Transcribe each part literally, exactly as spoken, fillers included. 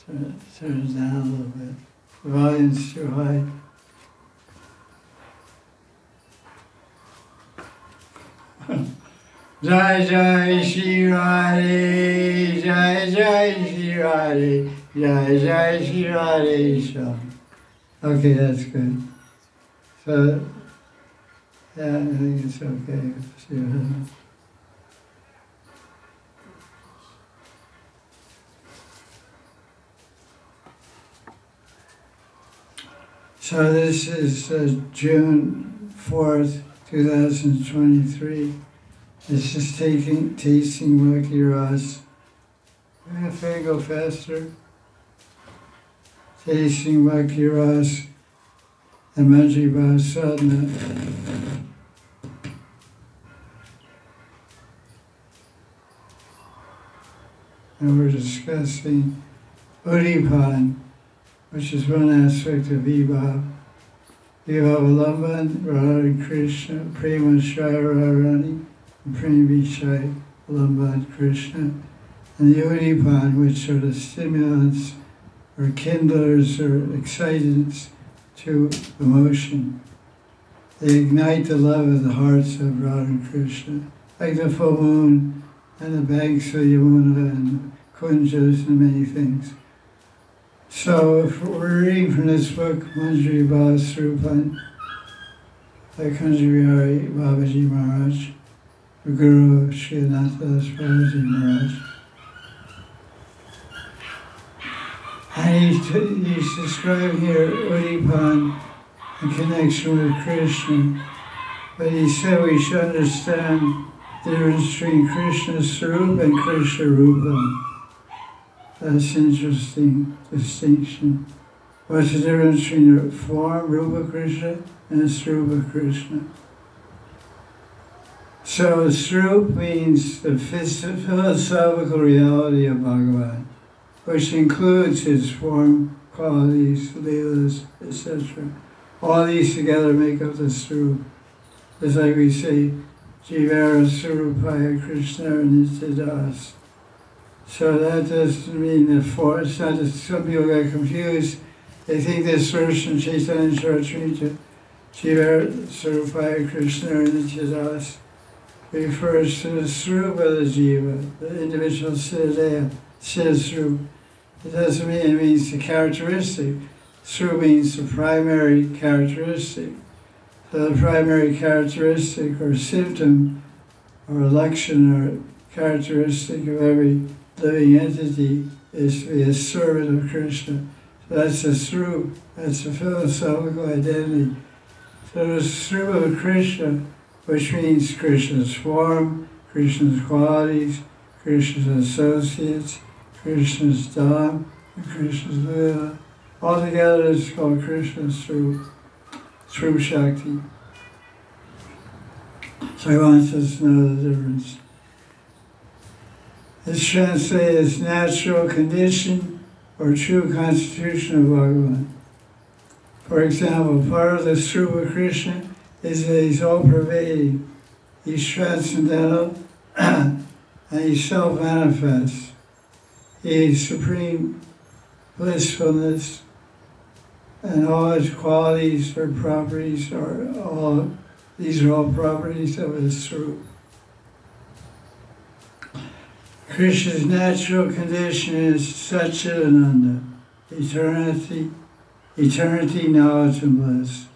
Turn, turn it down a little bit. The volume's too high. Jai Jai Shri Radhe, Jai Jai Shri Radhe, Jai Jai Shri Radhe Shyam. Okay, that's good. So, yeah, I think it's okay. So this is uh, June fourth, two thousand twenty-three. This is taking, tasting Bhakti Ras. If I go faster. Tasting Bhakti Ras and Manjari Bhav Sadhana. And we're discussing Udipan, which is one aspect of Vibhav. Vibhavalamban, Radha Krishna, Prema Shai Radharani, and Prema Vishai Lamban Krishna. And the Udipan, which are the stimulants or kindlers or excitants to emotion. They ignite the love of the hearts of Radha and Krishna, like the full moon and the banks of Yamuna and Kunjas and many things. So if we're reading from this book, Manjari Bhav Swarupan, by Kunja Bihari Babaji Maharaj, the Guru Sri Anantadas Babaji Maharaj. And he's, he's describing here Udipan in connection with Krishna. But he said we should understand the difference between Krishna's Swarup and Krishna Rupa. That's an interesting distinction. What's the difference between the form, Rupa Krishna, and the Swarupa Krishna? So Swarup means the philosophical reality of Bhagavan, which includes his form, qualities, leelas, et cetera. All these together make up the Swarup. It's like we say, Jivara Swarupaya Krishna Nityadas. So that doesn't mean the form. It's not that some people get confused. They think this verse from Chaitanya Charitamrita, Jivara Swarupaya Krishna Nityadas, refers to the Swarup of the Jiva, the individual Siddhaya, Siddha. It doesn't mean it means the characteristic. Swarup means the primary characteristic. So the primary characteristic or symptom or election or characteristic of every living entity is to be a servant of Krishna. So that's the Swarup, that's the philosophical identity. So the Swarup of Krishna, which means Krishna's form, Krishna's qualities, Krishna's associates, Krishna's Dham, and Krishna's Lila. Altogether it's called Krishna's Swarup, Swarup Shakti. So he wants us to know the difference. It's translated as natural condition or true constitution of Bhagavan. For example, part of the Swarup of Krishna is that he's all-pervading, he's transcendental, and he's self-manifest. He's supreme blissfulness, and all his qualities or properties are all, these are all properties of his Swarup. Krishna's natural condition is Satchidananda, eternity, eternity, knowledge, and bliss.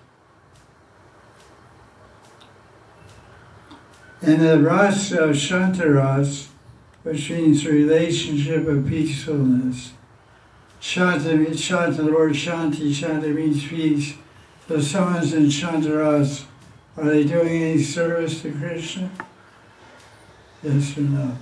And the rasa of Shantaras, which means the relationship of peacefulness. Shanta means Shanta, the word Shanti, Shanta means peace. So if someone's in Shantaras, are they doing any service to Krishna? Yes or no?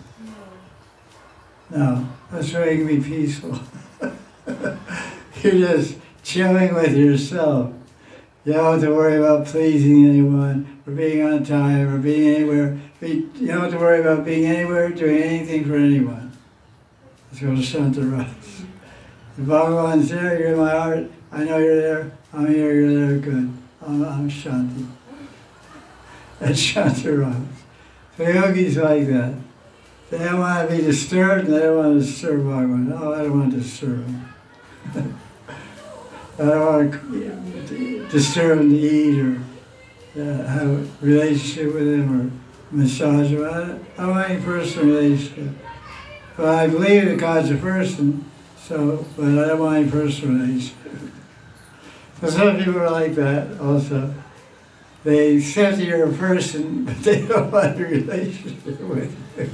No. That's why you can be peaceful. You're just chilling with yourself. You don't have to worry about pleasing anyone, or being on time, or being anywhere. You don't have to worry about being anywhere, doing anything for anyone. Let's go to Shantaras. If Bhagavan's there, you're in my heart, I know you're there, I'm here, you're there, good. I'm, I'm Shanti. That's Shantaras. So yogis like that. They don't want to be disturbed, and they don't want to disturb Bhagavan. Oh, I don't want to disturb him. I don't want to disturb him to eat or uh, have a relationship with him or massage him. I, I want any personal relationship. But I believe that God's a person, so, but I don't want any personal relationship. So some people are like that also. They accept that you're a person, but they don't want a relationship with you.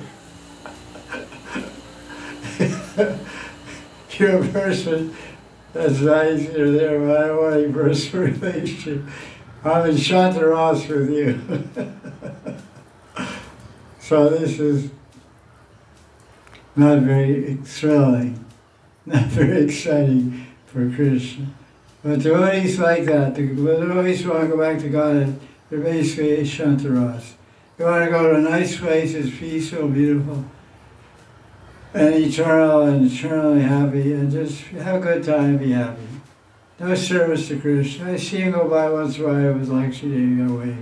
You're a person, that's nice, you're there, but I don't want any personal relationship. I'm in Shantaras with you. So this is not very thrilling, not very exciting for Krishna. But devotees like that, the devotees want to go back to God, they're basically Shantaras. They want to go to a nice place, it's peaceful, beautiful, and eternal and eternally happy, and just have a good time, be happy. No service to Krishna. I see him go by once in a while with Lakshmi Devi away.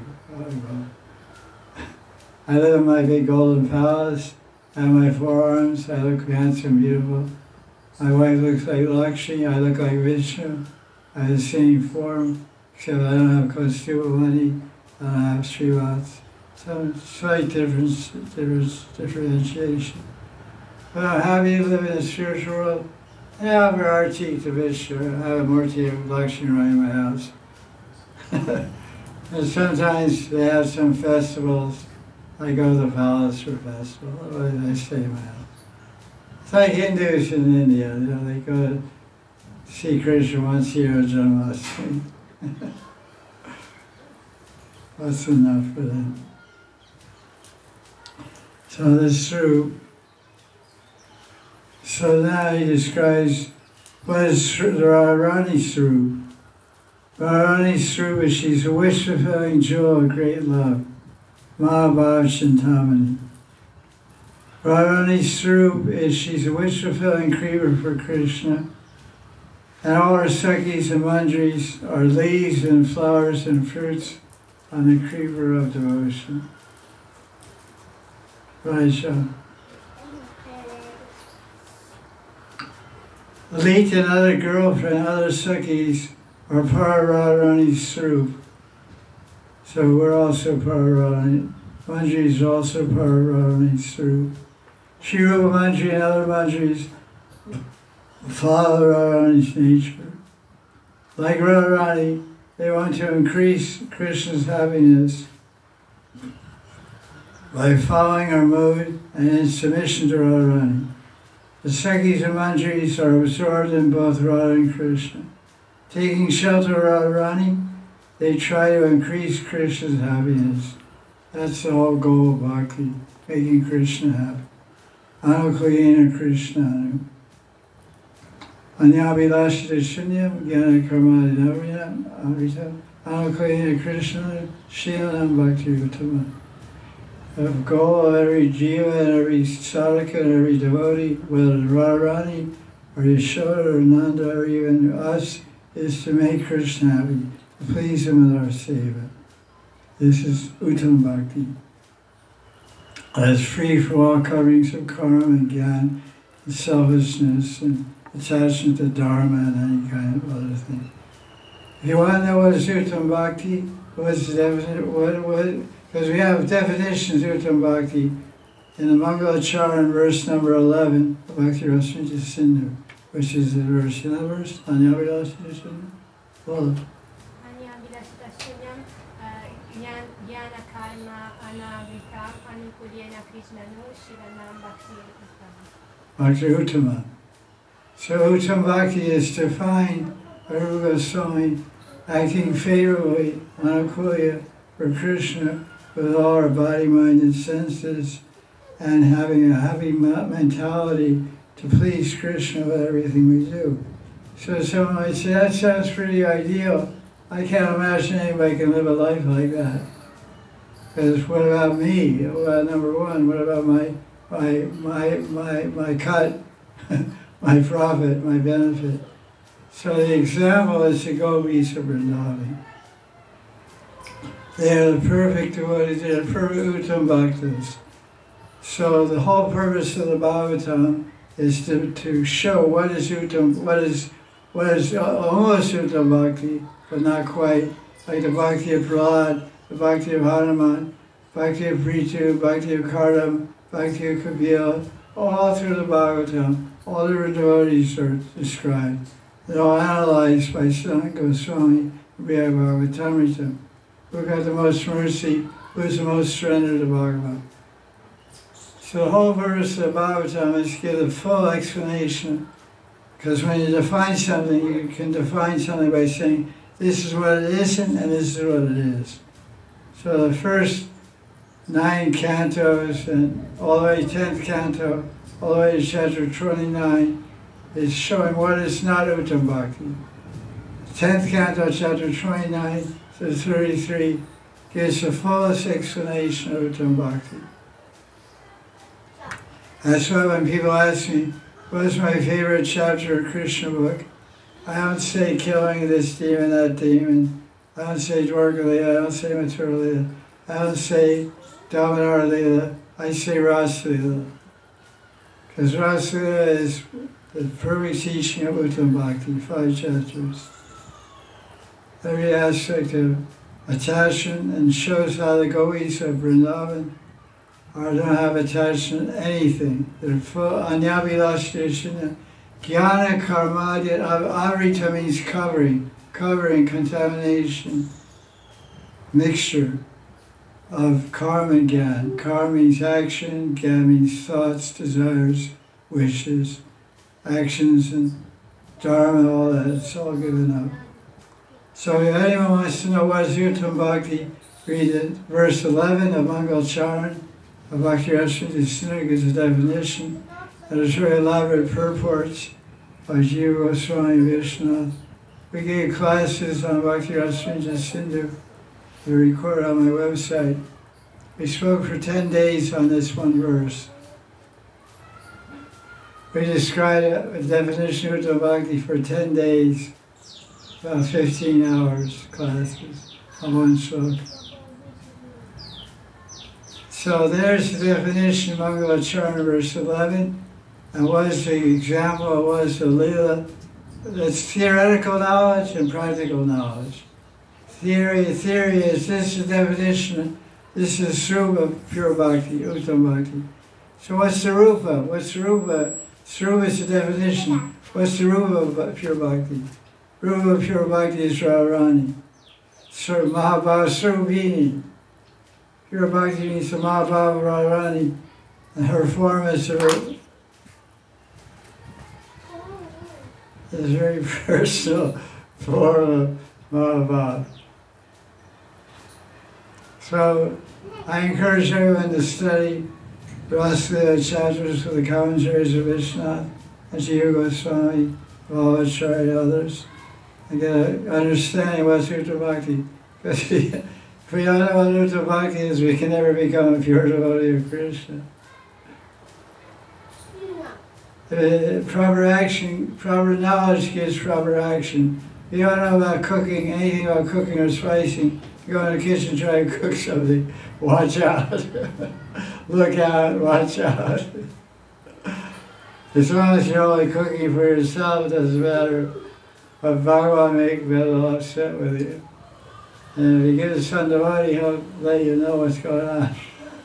I live in my big golden palace, I have my forearms, I look handsome, beautiful. My wife looks like Lakshmi, I look like Vishnu. I have the same form, except I don't have Kaustubha money, I don't have Srivats. Some slight difference, difference, differentiation. But I'm happy to live in the spiritual world. I have an arti to Vishnu, I have a murti of Lakshmi right in my house. And sometimes they have some festivals. I go to the palace for a festival, otherwise I stay in my house. It's like Hindus in India, you know, they go to see Krishna once a year at Janmashtami. That's enough for them. So that's true. So now he describes what is the Radharani Swarup. Radharani Swarup is she's a wish-fulfilling jewel of great love. Mahabhav Chintamani. Radharani Swarup is she's a wish-fulfilling creeper for Krishna. And all her Sakhis and Manjaris are leaves and flowers and fruits on the creeper of devotion. Raisha. Lalita and other girlfriend, other Sakhis are Radharani Swarup. So we're also Radharani. Manjari is also Radharani Swarup. Shri Rupa Manjari and other Manjaris follow Radharani's nature. Like Radharani, they want to increase Krishna's happiness by following her mood and in submission to Radharani. The Sakhis and Manjaris are absorbed in both Radha and Krishna. Taking shelter of Radharani, they try to increase Krishna's happiness. That's the whole goal of bhakti, making Krishna happy. Anuklayena Krishnanu. Anyabhilasha Shunyam, Gyana Karmadi Navyam, Amrita, Anuklayena Krishnanu, Shilanam Bhakti Uttama. The goal of every jiva and every sadhaka and every devotee, whether it's Radharani or Yashoda or Nanda or even us, is to make Krishna happy, to please him with our seva. This is Uttam Bhakti. As free from all coverings of karma and gyan and selfishness and attachment to dharma and any kind of other thing. If you want to know what is Uttam Bhakti, what's the definition, what, what, because we have definitions of Uttam Bhakti in the Mangalacharan verse number eleven of Bhakti Rasamrita Sindhu, which is the verse, you know the verse? Anyabhilasha Sindhu? Well, Bhakti Uttama. So Uttam Bhakti is to find Aruga Goswami acting favorably, Anukulya, for Krishna with all our body, mind, and senses, and having a happy mentality to please Krishna with everything we do. So someone might say, that sounds pretty ideal. I can't imagine anybody can live a life like that. Because what about me? Well, number one, what about my my my my my cut, my profit, my benefit? So the example is the gopis of Vrindavan. They are the perfect devotees, they are perfect Uttam Bhaktas. So the whole purpose of the Bhagavatam is to, to show what is Uttam, what is what is almost Uttam Bhakti, but not quite, like the Bhakti of Prahlad, the Bhakti of Hanuman, Bhakti of Prithu, Bhakti of Kardam, Bhakti of Kapila, all through the Bhagavatam, all the devotees are described. They're all analyzed by Sanat Goswami, Brihad Bhagavatamrita. Who got the most mercy, who's the most surrendered to Bhagavan. So the whole verse of Bhagavatam is to give a full explanation, because when you define something, you can define something by saying, this is what it isn't, and this is what it is. So the first nine cantos, and all the way to tenth canto, all the way to chapter twenty-nine, is showing what is not Uttam Bhakti. tenth canto, chapter twenty-nine to thirty-three, gives the fullest explanation of Uttam Bhakti. That's why when people ask me, what's my favorite chapter of Krishna book, I don't say killing this demon, that demon. I don't say Dwarka Lila, I don't say Mathura Lila. I don't say Damodara Lila, I say Rasa Lila. Because Rasa Lila is the perfect teaching of Uttam Bhakti, five chapters. Every aspect of attachment, and shows how the gopis of Vrindavan are don't have attachment to anything. They're full anyabhilashtishana. Jnana karmadya avrita means covering, covering, contamination, mixture of karma and gyan. Karma means action, gyan means thoughts, desires, wishes, actions, and dharma, all that. It's all given up. So if anyone wants to know what is Uttam Bhakti, read it. Verse eleven of Mangal Charan of Bhakti Rasamrita Sindhu gives a definition. And it's very elaborate purports by Jiva Goswami Vishwanath. We gave classes on Bhakti Rasamrita Sindhu. They're recorded on my website. We spoke for ten days on this one verse. We described a definition of Uttam Bhakti for ten days. About fifteen hours classes on one shloka. So there's the definition of Mangalacharna, verse eleven. And what is the example? What is the Leela? It's theoretical knowledge and practical knowledge. Theory, theory is this is the definition. This is Srupa, pure bhakti, Uttam Bhakti. So what's the Rupa? What's the Rupa? Srupa is the definition. What's the Rupa of pure bhakti? Rupa of pure bhakti is Radharani. So Mahabhava Srupini. Pure bhakti means the Mahabhava Radharani. And her form is a is very personal form of Mahabhava. So I encourage everyone to study the rest of the chapters of the commentaries of Vishwanath, and Jiva Goswami, Vallabhacharya, and others, and get an understanding what Uttam Bhakti. Because if we don't know what Uttam Bhakti is, we can never become a pure devotee of Krishna. Uh, proper action, proper knowledge gives proper action. If you don't know about cooking, anything about cooking or spicing, you go in the kitchen, try to cook something, watch out. Look out, watch out. As long as you're only cooking for yourself, it doesn't matter. But Bhagavan may get a little upset with you. And if you get a son devotee, he'll let you know what's going on.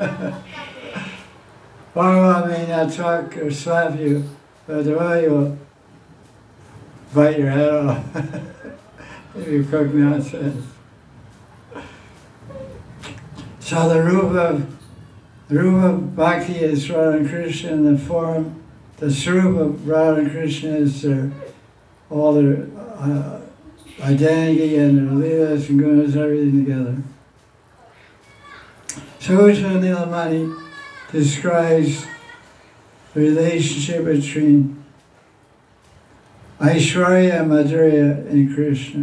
Bhagavan may not talk or slap you, but the devotee will bite your head off if you cook nonsense. So the Rupa of the Rupa of Bhakti is Radha and Krishna, and the form, the Swarupa of Radha and Krishna is their, all their uh, identity and their leelas and gunas, everything together. So Uttara Nilamani describes the relationship between Aishwarya and Madhurya in Krishna.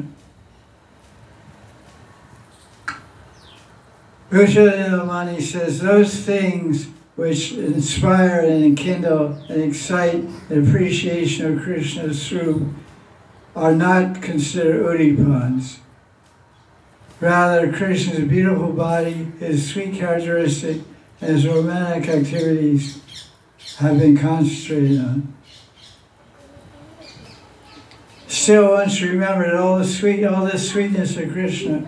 Uttara Nilamani says those things which inspire and enkindle and excite an appreciation of Krishna's Swarup are not considered udipans. Rather, Krishna's beautiful body, his sweet characteristic, and his romantic activities have been concentrated on. Still, once you remember that all the sweet, all this sweetness of Krishna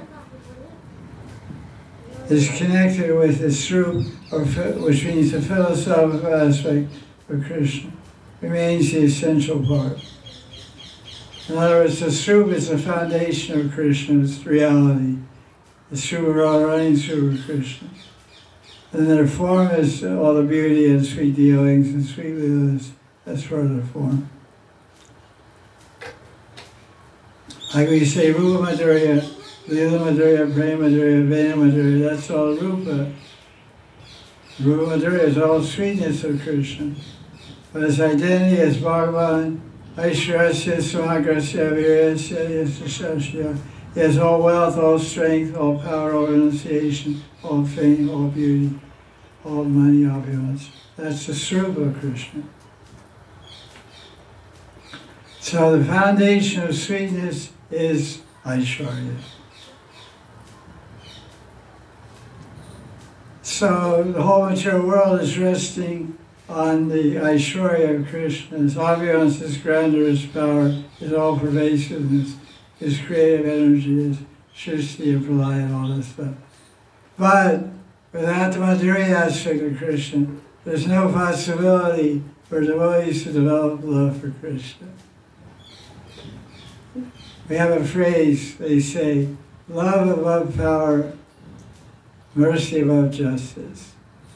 is connected with the Srup, or which means the philosophical aspect of Krishna, remains the essential part. In other words, the Srup is the foundation of Krishna's reality. The Srup are all running through Krishna. And their form is all the beauty and sweet dealings and sweet leelas. That's part of the form. Like we say, Rupa Madhurya, Leela Madhurya, Prema Madhurya, Vena Madhurya, that's all Rupa. Rupa Madhurya is all sweetness of Krishna. But his identity as Bhagavan, Aishwarasya, Samagrasya, Virasya, Yasashasya. He has all wealth, all strength, all power, all renunciation, all fame, all beauty, all money, opulence. That's the Srupa of Krishna. So the foundation of sweetness is Aishwarya. So the whole material world is resting on the Aishwarya of Krishna. His opulence, his grandeur, his power, his all-pervasiveness, his creative energy, his Shristi and Pralaya and all this stuff. But without the Madhurya aspect of Krishna, there's no possibility for devotees to develop love for Krishna. We have a phrase, they say, love above power, mercy above justice.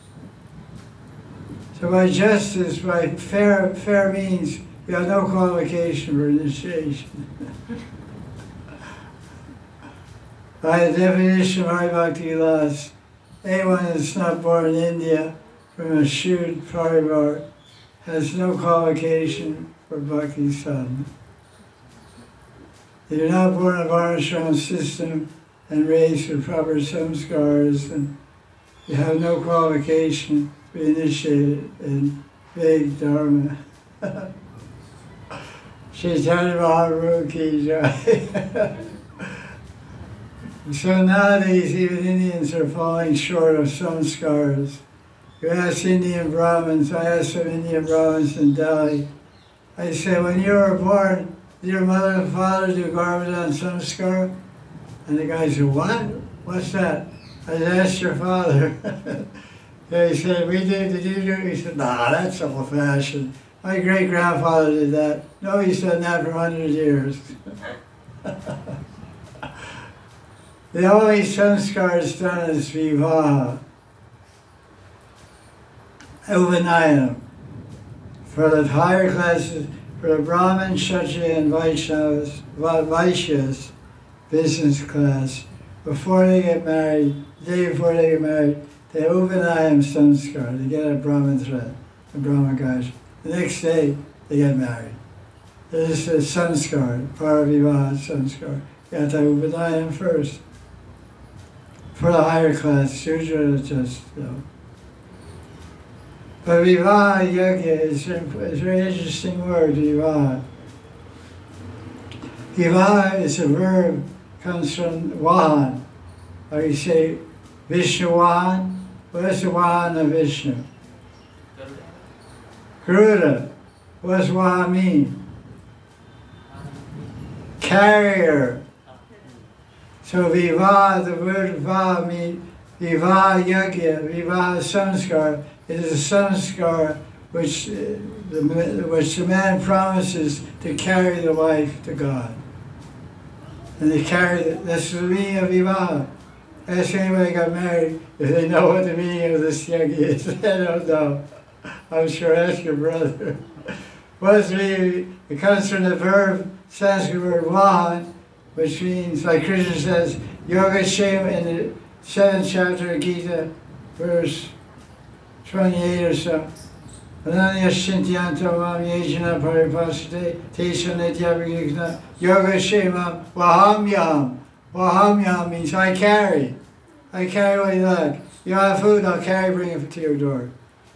So by justice, by fair, fair means, you have no qualification for initiation. By the definition of Hari Bhakti Vilas, anyone that's not born in India from a Shud Parivar has no qualification for Bhakti sadhana. If you're not born in a varnashram system and raised with proper samskars, and you have no qualification to be initiated in Vedic Dharma. Chaitanya Mahaprabhu ki jai. So nowadays, even Indians are falling short of samskars. You ask Indian Brahmins, I asked some Indian Brahmins in Delhi, I said, when you were born, did your mother and father do Garbhadan samskar? And the guy said, what? What's that? I said, ask your father. He said, we did, did you do it? He said, nah, that's old-fashioned. My great-grandfather did that. No, he's done that for one hundred years. The only samskar is done is vivaha, upanayana. For the higher classes, for the Brahmin, Kshatriya, and Vaishnavas, Vaishyas, business class, before they get married, the day before they get married, they upanayam samskar, they get a Brahmin thread, a Brahmin gash. The next day, they get married. This is a samskar, paravivaha samskar. You have to upanayam first. For the higher class, Shudra is just, you know. But vivaha yagya is, is a very interesting word, vivaha. Vivaha is a verb, comes from Vahan. Or you say Vishnu Vahan. What is the Vahan of Vishnu? Garuda. What does Vahan mean? Carrier. So vivaha, the word va means vivaha yagya, vivaha samskar. It is a samskar which, uh, the, which the man promises to carry the wife to God. And they carry, the, that's the meaning of vivaha. Ask anybody who got married if they know what the meaning of this yagya is. I don't know. I'm sure, ask your brother. What does it mean? It comes from the verb, Sanskrit word vahan, which means, like Krishna says, Yoga Shema in the seventh chapter of Gita, verse twenty-eight or so. Ananya Shintyanto Mam Yejana Paripasate Tesha Nityabhigna Yoga Shema Vahamyam. Vahamyam means I carry. I carry what you like. You don't have food, I'll carry, bring it to your door.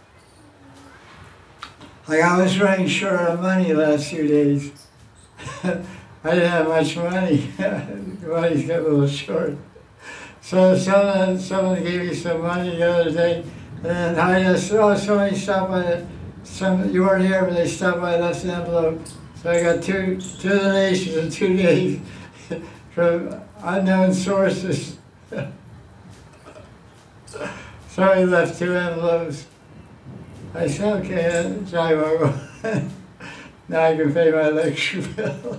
Like I was running short on money the last few days. I didn't have much money. The money's got a little short. So someone, someone gave me some money the other day, and I just, oh, somebody stopped by, the, some, you weren't here, but they stopped by, left an envelope. So I got two, two donations in two days from unknown sources. So I left two envelopes. I said, okay, Jai Bhagavan. Now I can pay my electric bill.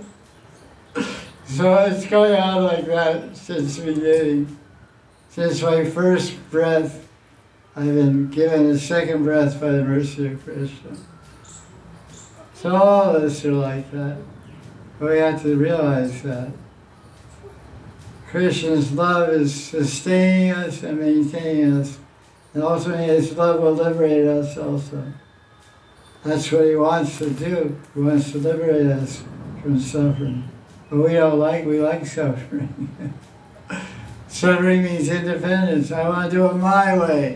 So it's going on like that since the beginning. Since my first breath, I've been given a second breath by the mercy of Krishna. So all of us are like that. But we have to realize that Krishna's love is sustaining us and maintaining us. And ultimately His love will liberate us also. That's what He wants to do. He wants to liberate us from suffering. But we don't like, we like suffering. Suffering means independence. I want to do it my way.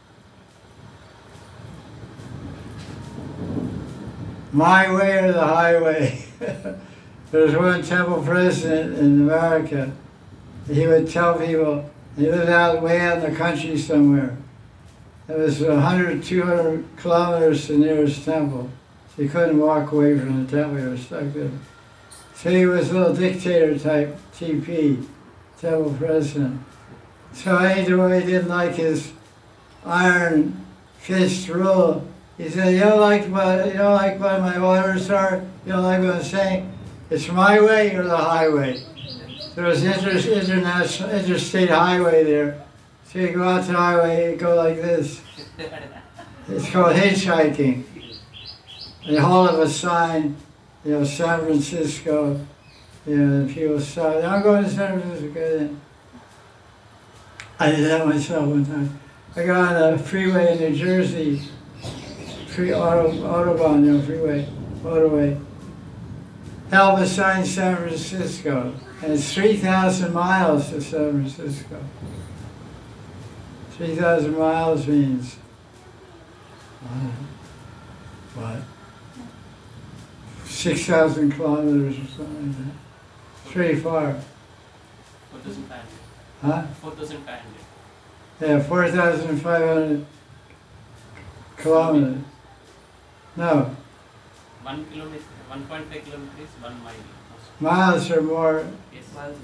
My way or the highway. There's one temple president in America. He would tell people, he lived out way out in the country somewhere. It was one hundred, two hundred kilometers to the nearest temple. So you couldn't walk away from the temple, you were stuck there. So he was a little dictator type T P, temple president. So anyone he didn't like his iron fist rule, he said, you don't like what, you don't like what my orders are, you don't like what I'm saying, it's my way or the highway. There was an inter international, interstate highway there. So you go out to the highway, you go like this. It's called hitchhiking. They hold up a sign, you know, San Francisco, you know, and people stop, I'm going to San Francisco. I did that myself one time. I got on a freeway in New Jersey, free auto, Autobahn, you know, freeway, motorway. Held a sign San Francisco, and it's three thousand miles to San Francisco. three thousand miles means, what? six thousand kilometers or something like that. It's pretty far. four thousand five hundred. Huh? four thousand five hundred. Yeah, four thousand five hundred kilometers. No. One kilometer, one point five kilometers is one mile. Miles or more. Yes, miles.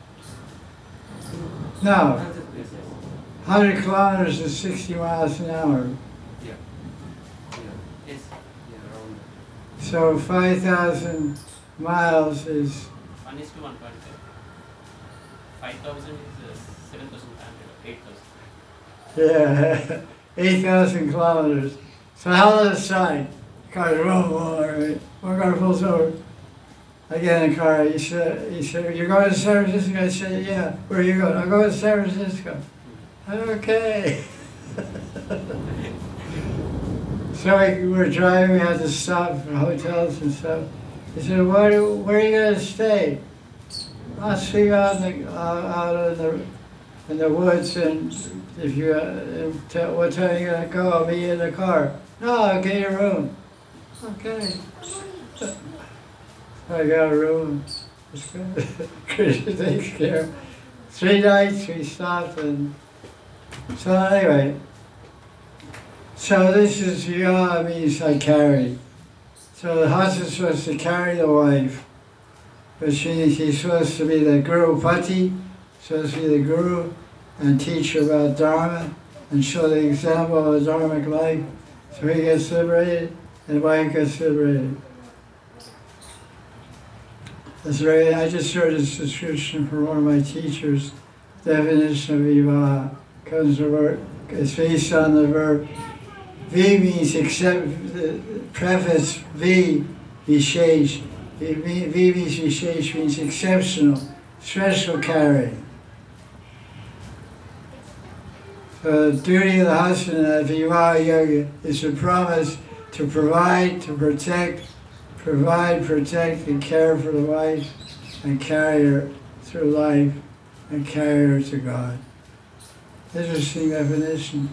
No. Yes, yes. one hundred kilometers is sixty miles an hour. Yeah. Yeah. Yes. Yeah, around. So five thousand miles is, One is to one point five. Five thousand is uh, seven thousand five hundred. Eight thousand. yeah, eight thousand kilometers. So held on the side. Car's rolling along, right? One car pulls over. I get in the car, he said, he said, you're going to San Francisco? I said, yeah. Where are you going? I'm going to San Francisco. Okay. So we were driving, we had to stop for hotels and stuff. He said, where, do, where are you going to stay? I'll see you out in the, uh, out in the, in the woods, and if you, uh, tell, what time are you going to go? I'll meet you in the car. No, I'll get your room. Okay. I got a room. It's good. Krishna takes care. Three nights we stopped, and so anyway. So this is Yah means I carry. So the husband's supposed to carry the wife, which means he's supposed to be the Guru Pati, supposed to be the Guru and teach her about Dharma and show the example of a Dharmic life. So he gets liberated and the wife gets liberated. That's right. I just heard this description from one of my teachers. Definition of Vivaha comes the word, it's based on the verb. V means except, the preface V, Vishesh. V means Vishesh means exceptional, special carrying. So the duty of the husband at Vivaha Yoga is to promise to provide, to protect, provide, protect, and care for the wife, and carry her through life, and carry her to God. Interesting definition.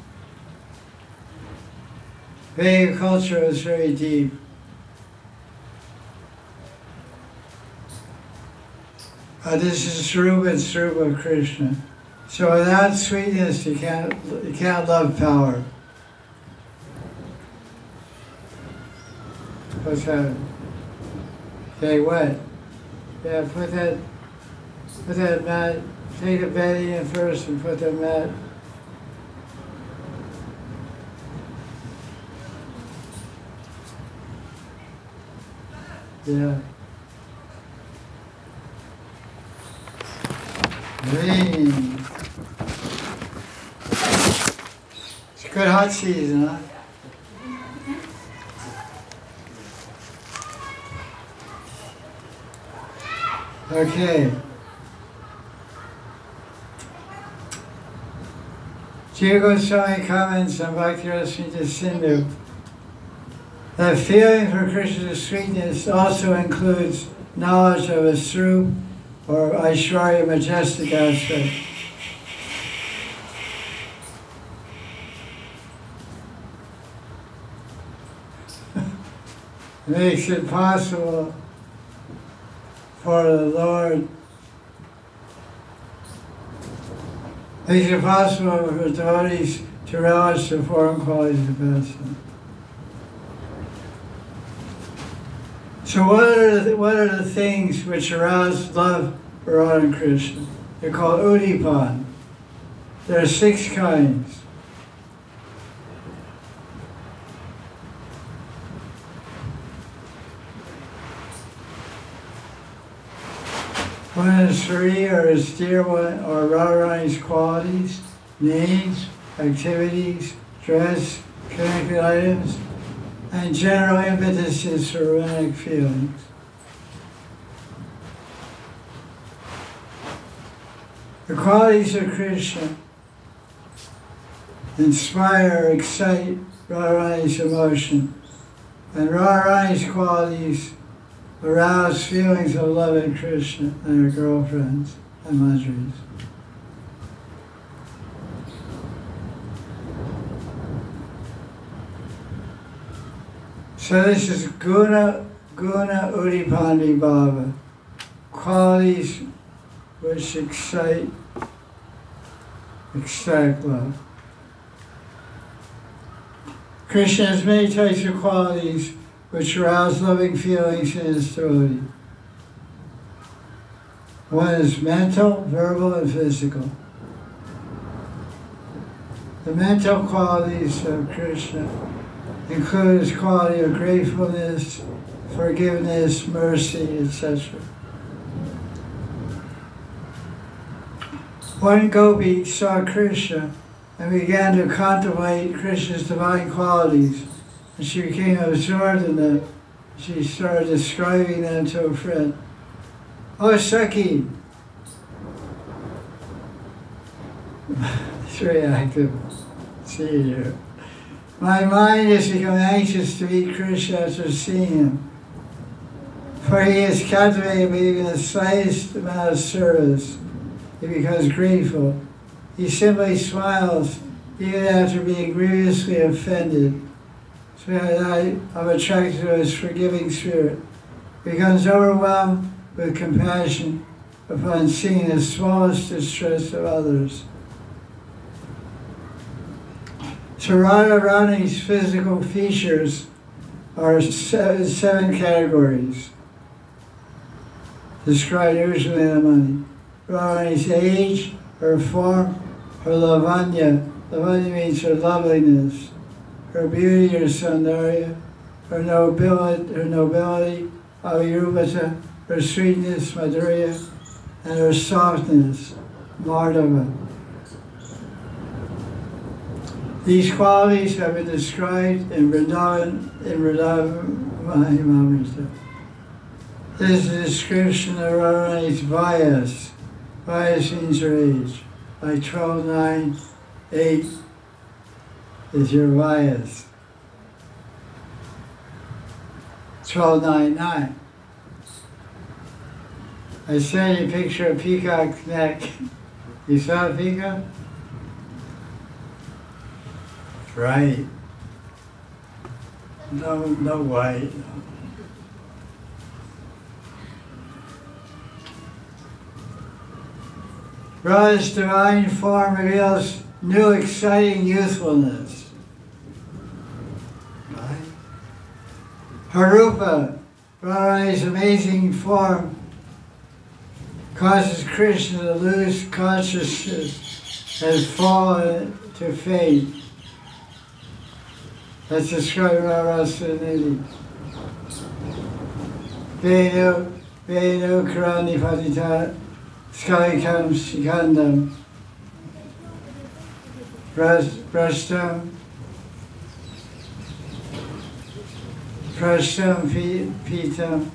Vedic culture is very deep. Uh, this is Swarupa and Swarupa of Krishna. So without sweetness, you can't, you can't love power. What's happening? Okay, wet. Yeah, put that, put that mat, take the bedding in first and put the mat. Yeah. Rain. It's a good hot season, huh? Okay. Jiva Goswami comments on Bhakti-Rasamrita Sindhu. The feeling for Krishna's sweetness also includes knowledge of his Swarup or Aishwarya majestic aspect. Makes it possible for the Lord, makes it possible for devotees to relish the foreign qualities of Bhasana. So what are, the, what are the things which arouse love for Radha and Krishna? They're called Udipan. There are six kinds. One is Sri, or is dear one, or Radharani's qualities, needs, activities, dress, connected items, and general impetuses for romantic feelings. The qualities of Krishna inspire or excite Radharani's emotion, and Radharani's qualities arouse feelings of love in Krishna and her girlfriends and Manjaris. So this is Guna, Guna Udipandi Bhava, qualities which excite, excite love. Krishna has many types of qualities which arouse loving feelings in his devotee. One is mental, verbal, and physical. The mental qualities of Krishna include his quality of gratefulness, forgiveness, mercy, et cetera. One gopi saw Krishna and began to contemplate Krishna's divine qualities. And she became absorbed in them. She started describing them to a friend. Oh, Saki! It's very active. See you here. My mind has become anxious to meet Krishna after seeing him. For he is captivated by even the slightest amount of service. He becomes grateful. He simply smiles even after being grievously offended. So I, I'm attracted to his forgiving spirit. He becomes overwhelmed with compassion upon seeing the smallest distress of others. So Radharani's physical features are seven, seven categories, described usually in the money. Radharani's age, her form, her lavanya. Lavanya means her loveliness. Her beauty, her saundarya, her nobility, her nobility, avirubhata, her sweetness, madhurya, and her softness, madhava. These qualities have been described in Vrindavan, in Vrindavan Mahamrita. This is a description of Radharani's Vyas. Vyas means her age. Like twelve, nine, eight, is your Vyas. twelve, nine, nine. I sent you a picture of peacock's neck. You saw a peacock? Right. No, no white. Radha's divine form reveals new exciting youthfulness. Right? Her rupa, Radharani's amazing form causes Krishna to lose consciousness and fall to fate. That's described in Radharani. Venu, Venu Karani Patita, Skalikam Sikandam, Prashtam, Prashtam Pitam,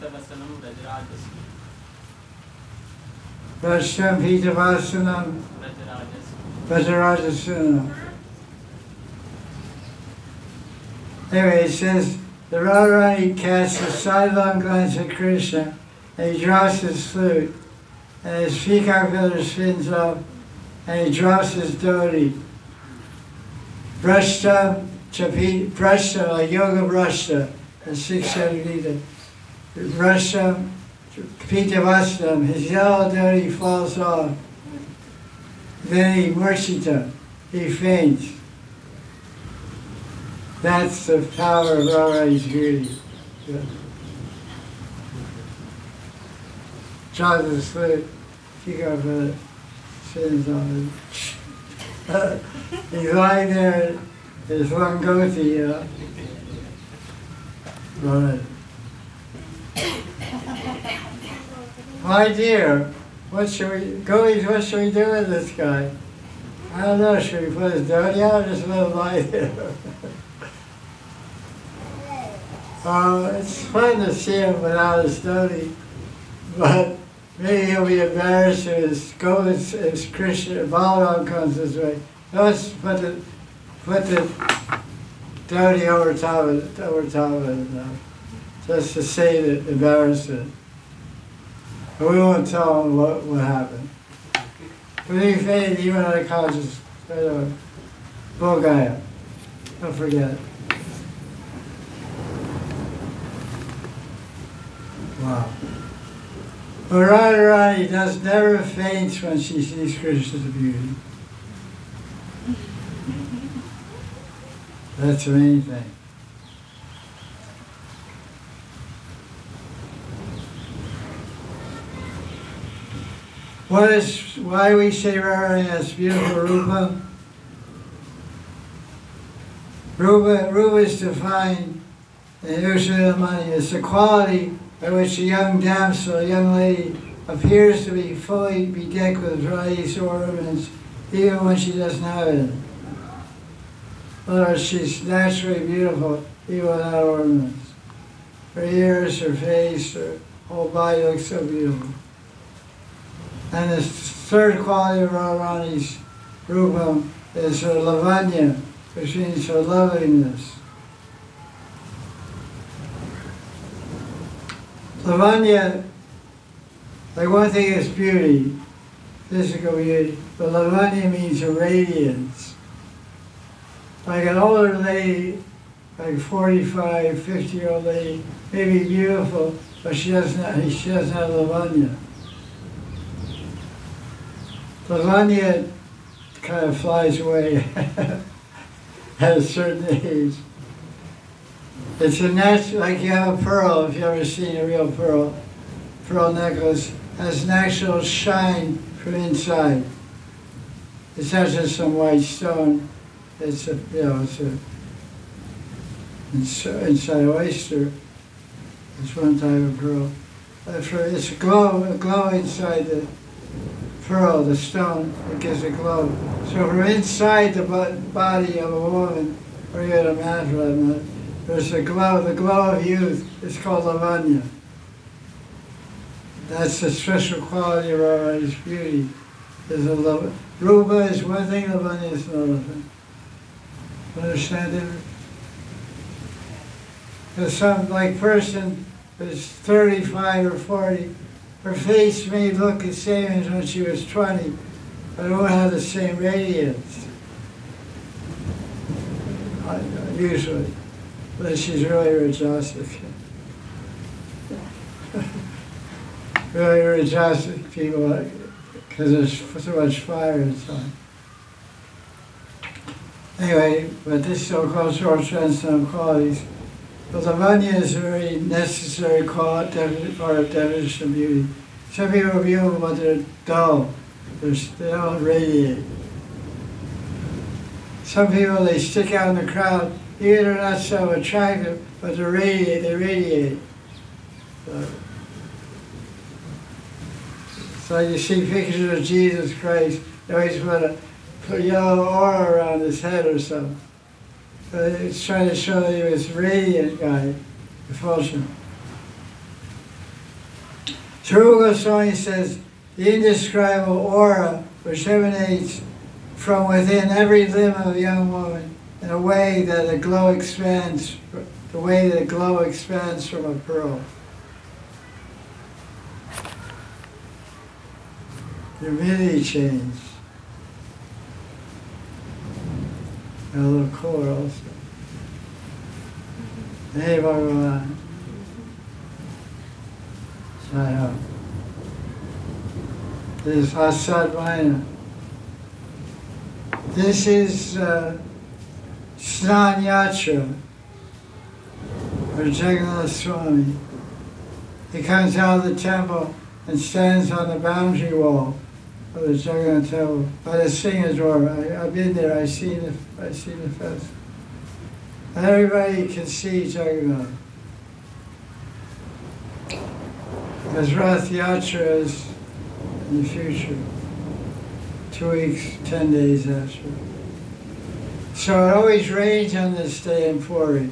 Prashtam Pitavasanam, Vajrajasunam. Anyway, it says, the Radharani casts a sidelong glance at Krishna, and he drops his flute, and his peacock feather spins up, and he drops his dhoti. Brashta, chapi, brashta, like yoga brashta, the six hundred Gita. Brashta, pitavastam, his yellow dhoti falls off. Then he murchita, he faints. That's the power of Radharani's beauty. Drops his flute, peacock feather spins on it. He's lying there, his one goatee, you know. Right. My dear, what should we, goatees, what should we do with this guy? I don't know, should we put his dhoti out or just let him lie there? Uh, it's fun to see him without his dhoti, but maybe he'll be embarrassed if his goats, if Krishna, Balaram comes this way. Let's put the, put the dhoti over top of it, over top of it now, just to save it, embarrass it. But we won't tell him what, what happened. But he faded even out of conscious, right on. Bodhgaya. Don't forget it. Wow. But Radharani does never faints when she sees Krishna's beauty. That's the main thing. What is, why we say Radharani has beautiful rupa? Rupa, rupa is defined in Ushadamani. It's the quality by which a young damsel, a young lady, appears to be fully bedecked with various ornaments, even when she doesn't have it. In other words, she's naturally beautiful, even without ornaments. Her ears, her face, her whole body looks so beautiful. And the third quality of Radharani's rupa is her lavanya, which means her loveliness. Lavanya, like one thing is beauty, physical beauty, but lavanya means a radiance. Like an older lady, like forty-five, fifty-year-old lady, may be beautiful, but she doesn't have, she doesn't have lavanya. Lavanya kind of flies away at a certain age. It's a natural, like you have a pearl, if you've ever seen a real pearl, pearl necklace, has natural shine from inside. It's not just some white stone, it's a, you know, it's a, it's inside oyster, it's one type of pearl. It's a glow, a glow inside the pearl, the stone, it gives a glow. So from inside the body of a woman, or even a man for that matter, there's a glow, the glow of youth. It's called lavanya. That's the special quality of Radharani's beauty. Is a love. Rupa is one thing, lavanya is another thing. Understand it? Because some like person is thirty-five or forty, her face may look the same as when she was twenty, but it won't have the same radiance. Usually. But she's really rajasic. Really rajasic people, because there's so much fire inside. Anyway, but this so-called short transcendental qualities But the vanya is a very necessary part of definition of beauty. Some people are beautiful, but they're dull. They're, they don't radiate. Some people, they stick out in the crowd. Even they're not so attractive, but they radiate. They radiate. So, so you see pictures of Jesus Christ. They always put a, put a yellow aura around his head or something. So it's trying to show that he was a radiant guy, effulgent. So Rupa Goswami says, the indescribable aura which emanates from within every limb of a young woman in a way that a glow expands, the way that a glow expands from a pearl. Humidity change. A little cooler also. Hey, Bhagavan. Shut up. This is Asadvaina. This is uh, Snan Yatra for Jagannath Swami. He comes out of the temple and stands on the boundary wall of the Jagannath temple by the Singha door. I, I've been there. I've seen the I've seen the festival. And everybody can see Jagannath. Because Rath Yatra is in the future. Two weeks, ten days after. So it always rains on this day in Puri.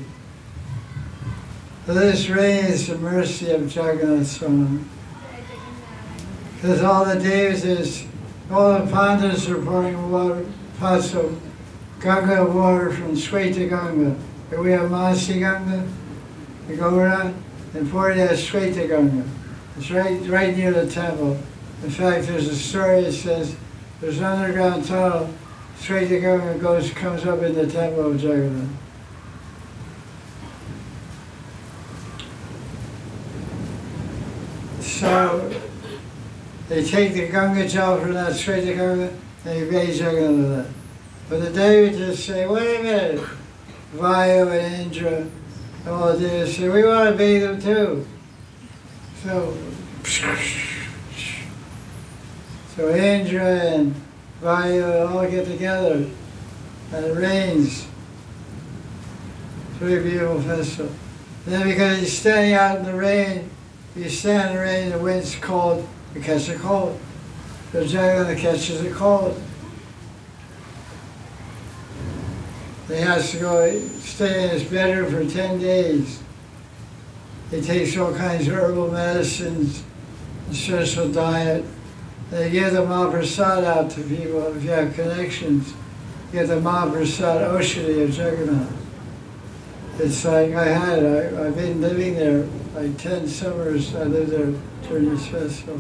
So this rain is the mercy of Jagannath Swami. Because all the devas, all the pandas are pouring water, pots of Ganga water from Sweta Ganga. Here we have Masi Ganga, we go around, and Puri has Sweta Ganga. It's right, right near the temple. In fact, there's a story that says there's an underground tunnel, Sweta Ganga goes, comes up in the temple of Jagannath. So they take the Ganga Jal from that Sweta Ganga and they bathe Jagannath with that. But the Devatas say, wait a minute, Vayu and Indra, and all the Devas say, we want to bathe them too. So, so Indra and Vayu all get together and it rains. It's a very beautiful festival. Then because he's standing out in the rain, you stand in the rain, the wind's cold, you catch a cold. So Jagannath catches a cold. He has to go stay in his bedroom for ten days. He takes all kinds of herbal medicines, a special diet. They give the Mahaprasad out to people if you have connections. You get the Mahaprasad Oshadi of Jagannath. It's like I had it. I, I've been living there like ten summers. I lived there during this festival.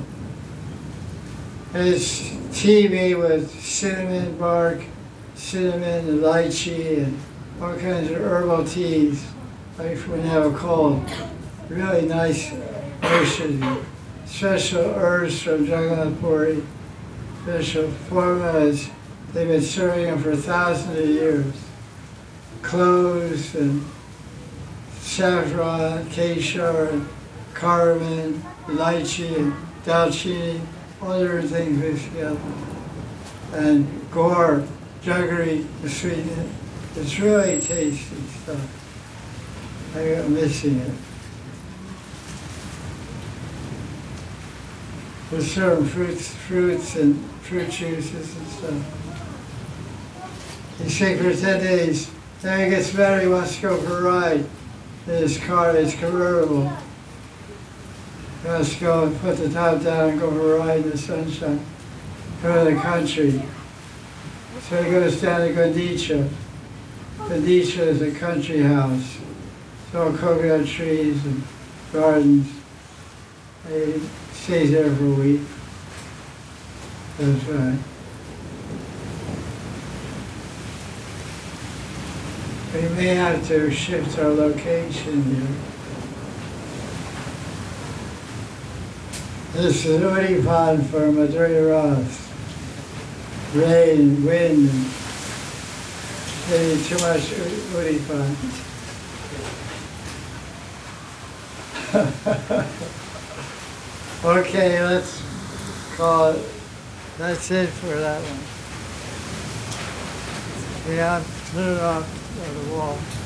It's tea made with cinnamon bark, cinnamon and lychee and all kinds of herbal teas, like when you have a cold. Really nice ocean. Special herbs from Jagannath Puri, special formulas. They've been serving them for thousands of years. Cloves and saffron, keshar, and cardamom, lychee, and dalchini, all different things mixed together. And gore, jaggery to sweeten it. It's really tasty stuff. I'm missing it. We'll serve fruits, fruits and fruit juices and stuff. He's sick for ten days. Then he gets better, he wants to go for a ride in his car, his convertible. He wants to go and put the top down and go for a ride in the sunshine. Go to the country. So he goes down to Gondicha. Gondicha is a country house. It's all coconut trees and gardens. He stays there for a week. That's right. We may have to shift our location here. This is Uripan for Madhuri Ross. Rain, wind, and maybe too much Uripan. Okay, let's call it. That's it for that one. Yeah, turn it off on the wall.